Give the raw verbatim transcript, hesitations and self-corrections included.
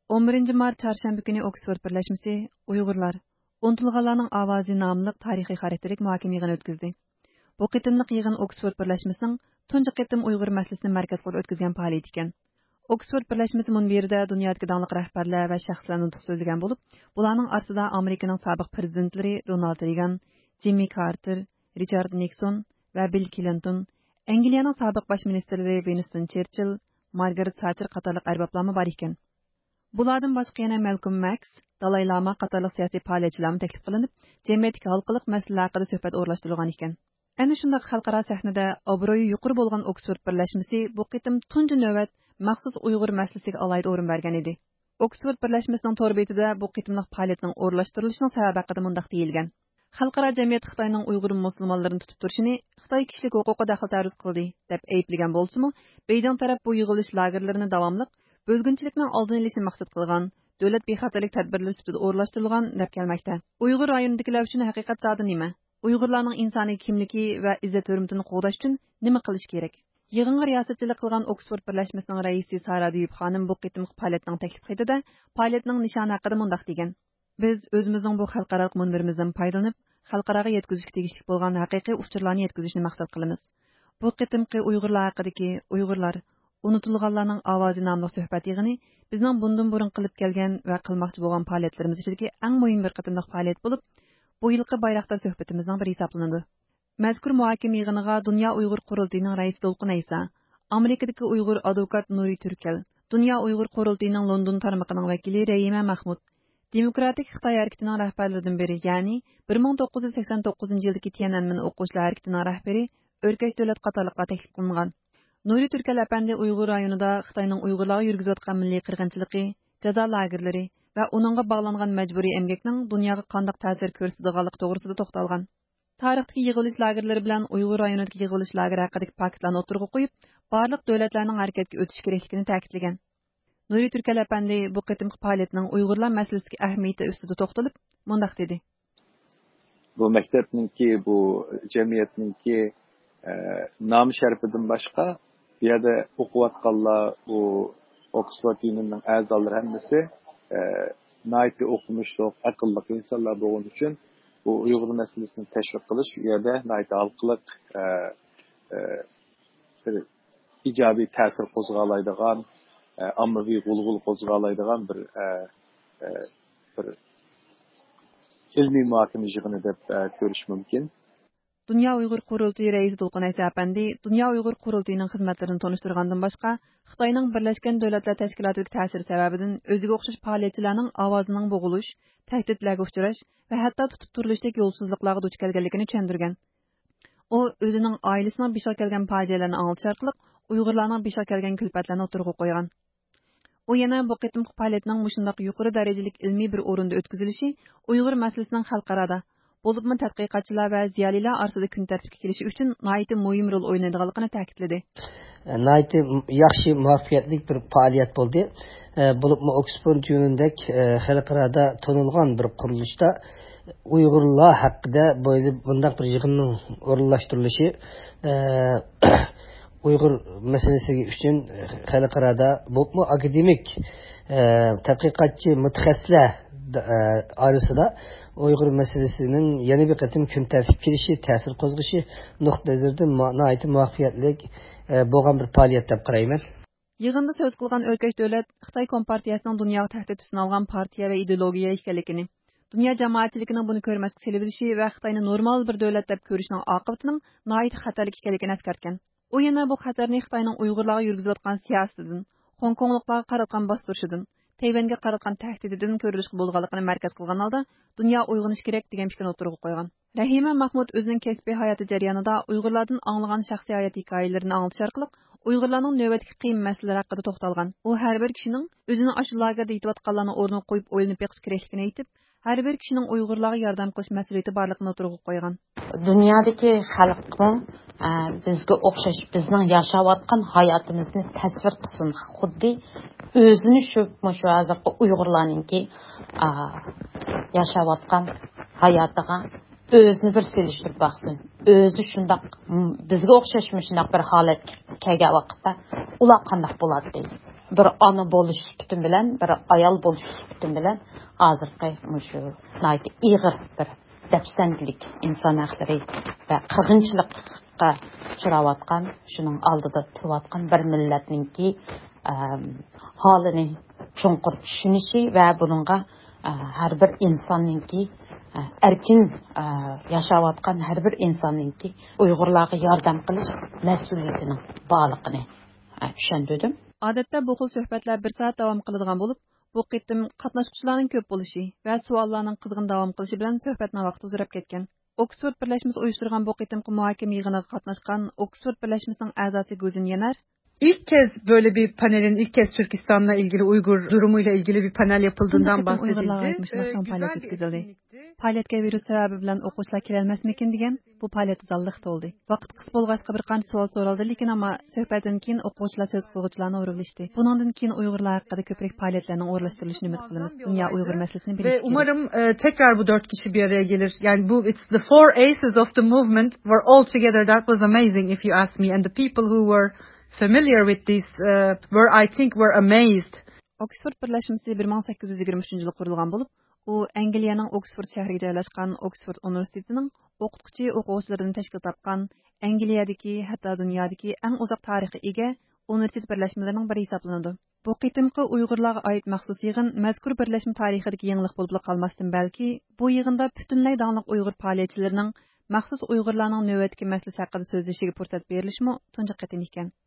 o'n birinchi mart çarşamba kuni Oksford birleşmesi Uyg'urlar Unutilganlarning ovozi nomli tarixiy xarakterlik muhokama yig'ini o'tkazdi. Bu qitimliq yig'in Oksford birleşmesining tunji qitim Uyg'ur masalasini markaz qilib o'tkazgan faoliyat ekan. Oksford birleşmesi munbirida dunyodagi donliq rahbarlar va shaxslar nutq so'zlagan bo'lib, bularning orasida Amerikaning sobiq prezidentlari Ronald Reagan, Jimmy Carter, Richard Nixon va Bill Clinton, Angliyaning sobiq bosh ministrlari Winston Churchill, Margaret Thatcher qatorliq arboblar bor ekan. Bulardan boshqa yana Malcolm X, Dalai Lama qatorliq siyosiy faoliyatchilar taklif qilinib, jamiyatdagi xalqliq masalalar haqida suhbat o'rlashtirilgan ekan. Ana shunday xalqaro sahnada obro'yi yuqori bo'lgan Oksford birleşmesi bu qitim tunji navbat maxsus Uyg'ur masalasiga alohida o'rin bergan edi. Oksford birleşmesining tor betida bu qitimliq faoliyatning o'rlashtirilishining sababi haqida mundaq deyilgan. Xalqaro jamiyat Xitoyning Uyg'ur musulmonlarini tutib turishini Xitoy kishilik huquqi daxl taruz qildi deb ayblagan bo'lsa-mu, Beijing taraf bu yig'ilish lagerlarini davomli bölgünçilikning oldini olishni maqsad qilgan, davlat bexatarlik tadbirlari sifatida o'rlashtirilgan deb kelmoqda. Uyg'ur rayonidagilar uchun haqiqat zodi nima? Uyg'urlarning insoniy kimligi va izzat hurmatini qo'g'dash uchun nima qilish kerak? Yig'inga riyosatchilik qilgan Oksford birleşmesining raisi Sara Duyub xonim bu qitimliq faoliyatning taklif qildi-da, faoliyatning nishoni haqida mundaq degan. Biz o'zimizning bu xalqaro munbirimizdan foydalanib, xalqaroga yetkazishga tegishli bo'lgan haqiqiy uchurlarni yetkazishni maqsad qilamiz. Bu qitimqi Uyg'urlar haqidagi Uyg'urlar Unutilganlarning ovozi nomli suhbat yig'ini bizning bundan burun qilib kelgan va qilmoqchi bo'lgan faoliyatlarimiz ichidagi eng muhim bir qitimliq faoliyat bo'lib, bu yilqi bayroqdor suhbatimizning biri hisoblanadi. Mazkur muhokama yig'iniga Dunyo Uyg'ur qurultiyining raisi To'lqin Aysa, Amerikadagi Uyg'ur advokat Nuri Turkel, Dunyo Uyg'ur qurultiyining London tarmoqining vakili Rayima Mahmud, Demokratik Xitoy harakatining rahbarlaridan biri, ya'ni bir ming to'qqiz yuz sakson to'qqizinchi yildagi Tiananmen o'quvchilar harakatining rahbari O'rkash Davlat qatorliqlar taklif qilingan. Nuri Turkel apandi Uyg'ur rayonida Xitoyning Uyg'urlarga yurgizayotgan milliy qirg'inchiligi, jazo lagerlari va uningga bog'langan majburiy emgakning dunyoga qanday ta'sir ko'rsatadiganligi to'g'risida to'xtalgan. Tarixdagi yig'ilish lagerlari bilan Uyg'ur rayonidagi yig'ilish lageri haqidagi faktlarni o'tirg'a qo'yib, barliq davlatlarning harakatga o'tish kerakligini ta'kidlagan. Nuri Turkel apandi bu qitimqi faoliyatning Uyg'urlar masalasiga ahamiyati ustida to'xtalib, mundaq dedi. Bu maktabninki, bu jamiyatninki e, nom sharifidan boshqa bu yerda o'qiyotganlar, bu Oxford University'nin a'zolari hammasi e, nayt o'qimishli, aqlli insonlar bo'lgani uchun bu Uyg'ur masalasini tashviq qilish u yerda nayt xalqliq e, e, bir ijobiy ta'sir qo'zg'alaydigan, e, ommaviy g'ulg'ul qo'zg'alaydigan bir e, e, bir ilmiy muhokama yig'ini deb e, ko'rish mumkin. Dunyo Uyg'ur qurultiyi raisi To'lqin Aysa apandi Dunyo Uyg'ur qurultiyining xizmatlarini tanishtirgandan boshqa, Xitoyning Birlashgan Davlatlar Tashkilotiga ta'siri sababidan o'ziga o'xshash faoliyatchilarning ovozining bo'g'ilish, tahdidlarga uchrash va hatto tutib turilishdagi yo'lsizliklarga duch kelganligini tushuntirgan. U o'zining oilasining beshig'a kelgan fojialarni anglatish orqali Uyg'urlarning beshig'a kelgan kulfatlarni o'tirg'a qo'ygan. U yana bu qitimqi faoliyatning mushundaq yuqori darajalik ilmiy bir o'rinda o'tkazilishi Uyg'ur masalasining xalqarada bo'libmi tadqiqotchilar va ziyolilar orasida kun tartibga kelishi uchun nihoyatda muhim rol o'ynaydiganligini ta'kidladi. Nihoyatda yaxshi muvaffaqiyatli bir faoliyat bo'ldi. Bo'libmi Oxford University'dek xalqarada tanilgan bir qurilishda Uyg'urlar haqida bunday bir yig'inning o'rinlashtirilishi Uyg'ur masalasi uchun xalqarada bo'libmi akademik tadqiqotchi mutaxassislar orasida Uyg'ur masalasining yana bir qatim kun tartibga kelishi, ta'sir qo'zg'ishi nuqtasidan nihoyatda muvaffaqiyatli bo'lgan bir faoliyat deb qarayman. Yig'inda so'z qilgan O'rkash davlat Xitoy Kompartiyasining dunyoga tahdid tusini olgan partiya va ideologiya ekanligini, dunyo jamoatchiligining buni ko'rmaslik selibilishi va Xitoyni normal bir davlat deb ko'rishning oqibatining nihoyatda xatarli ekanligini eskartgan. U yana bu xatarni Xitoyning Uyg'urlarga yurgizayotgan siyosatidan, Hong Kongliklarga qaratgan bostirishidan, Tayvanga qaratgan tahdididan ko'rilishga bo'lganligini markaz qilgan holda dunyo uyg'onish kerak degan fikrni o'tirg'a qo'ygan. Rahima Mahmud o'zining kasbiy hayoti jarayonida Uyg'urlardan anglagan shaxsiy hayot hikoyalarini anglatish orqali Uyg'urlarning navbatdagi qiyin masalalar haqida to'xtalgan. U har bir kishining o'zini ashu lagerda yetayotganlarni o'rniga qo'yib o'ylanib beqish kerakligini aytib, har bir kishining Uyg'urlarga yordam qilish mas'uliyati borligini o'tirg'a qo'ygan. Dunyodagi xalqning bizga o'xshash bizning yashayotgan hayotimizni tasvir qilsin, xuddi o'zini shu shu hozir Uyg'urlarningki yashayotgan hayotiga o'zini bir selishtirib baxsin. O'zi shundoq bizga o'xshashmi shundoq bir holat kelgan vaqtda ular qanday bo'ladi deydi. bir ana bo'lish bütün bilan, bir ayol bo'lish bütün bilan hozirgi shu nayki ig'ir bir dafsandlik inson haqlari va qirg'inchilikqa uchrayotgan, shuning oldida turayotgan bir millatningki holini chunqur tushunishi va buningga har bir insonningki erkin yashayotgan har bir insonningki Uyg'urlarga yordam qilish mas'uliyatining borligini tushundim. Odatda bu xil suhbatlar bir soat davom qiladigan bo'lib, bu qitim qatnashuvchilarning ko'p bo'lishi va savollarning qizg'in davom qilishi bilan suhbatning vaqti uzrab ketgan. Oksford birlashmasi uyushtirgan bu qitimki muhokama yig'iniga qatnashgan Oksford birlashmasining a'zosi Guzin Yener İlk kez böyle bir panelin ilk kez Türkistan'la ilgili Uygur durumuyla ilgili bir panel yapıldığından bahsedildi. Ee, güzel bir Faaliyetga virus sebebi bilan o'quvchilar kelolmasmikin degan bu faaliyat zalliqda bo'ldi. Vaqt qis bo'lg'achqa bir qancha savol so'raldi, lekin ammo suhbatdan keyin o'quvchilar so'z qiluvchilarni o'rgilishdi. Bundan keyin Uyg'urlar haqida ko'proq faaliyatlarning o'rlashtirilishini umid qilamiz. Dunyo Uyg'ur masalasini bilish Ve umarım e, tekrar bu dört kişi bir araya gelir. Yani bu it's the four aces of the movement were all together. That was amazing if you ask me. And the people who were familiar with this uh, were I think were amazed. Oksford birlashmasi bir ming sakkiz yuz yigirma uchinchi yilda qurilgan bo'lib, u Angliyaning Oksford shahriga joylashgan Oksford universitetining o'qituvchi o'quvchilaridan tashkil topgan Angliyadagi, hatto dunyodagi eng uzoq tarixga ega universitet birlashmalarining biri hisoblanadi. Bu qitimqi Uyg'urlarga oid maxsus yig'in mazkur birlashma tarixidagi yangilik bo'lib qolmasdan balki bu yig'inda butunlay danglik Uyg'ur faoliyatchilarining maxsus Uyg'urlarning navbatdagi masalasi haqida so'zlashishiga fursat berilishmi tunji qitim ekan.